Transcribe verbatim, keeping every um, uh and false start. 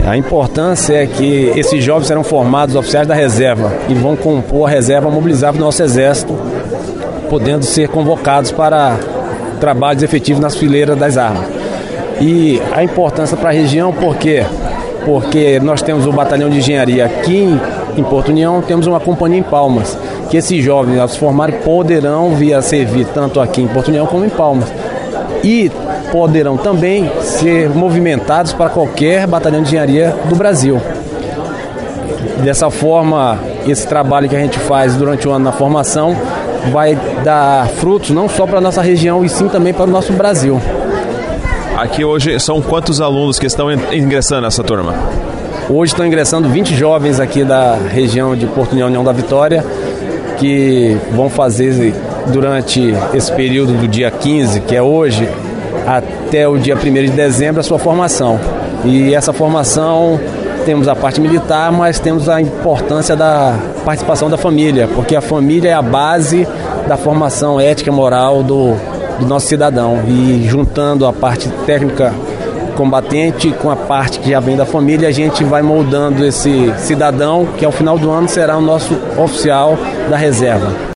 A importância é que esses jovens serão formados oficiais da reserva e vão compor a reserva mobilizável do nosso Exército, podendo ser convocados para trabalhos efetivos nas fileiras das armas. E a importância para a região, por quê? Porque nós temos o batalhão de engenharia aqui em, em Porto União, temos uma companhia em Palmas, que esses jovens, ao se formarem, poderão vir a servir tanto aqui em Porto União como em Palmas. E poderão também ser movimentados para qualquer batalhão de engenharia do Brasil. Dessa forma, esse trabalho que a gente faz durante o ano na formação vai dar frutos não só para a nossa região, e sim também para o nosso Brasil. Aqui hoje são quantos alunos que estão ingressando nessa turma? Hoje estão ingressando vinte jovens aqui da região de Porto União, União da Vitória, que vão fazer durante esse período do dia quinze, que é hoje, até o dia primeiro de dezembro, a sua formação. E essa formação, temos a parte militar, mas temos a importância da participação da família, porque a família é a base da formação ética e moral do, do nosso cidadão. E juntando a parte técnica combatente com a parte que já vem da família, a gente vai moldando esse cidadão que ao final do ano será o nosso oficial da reserva.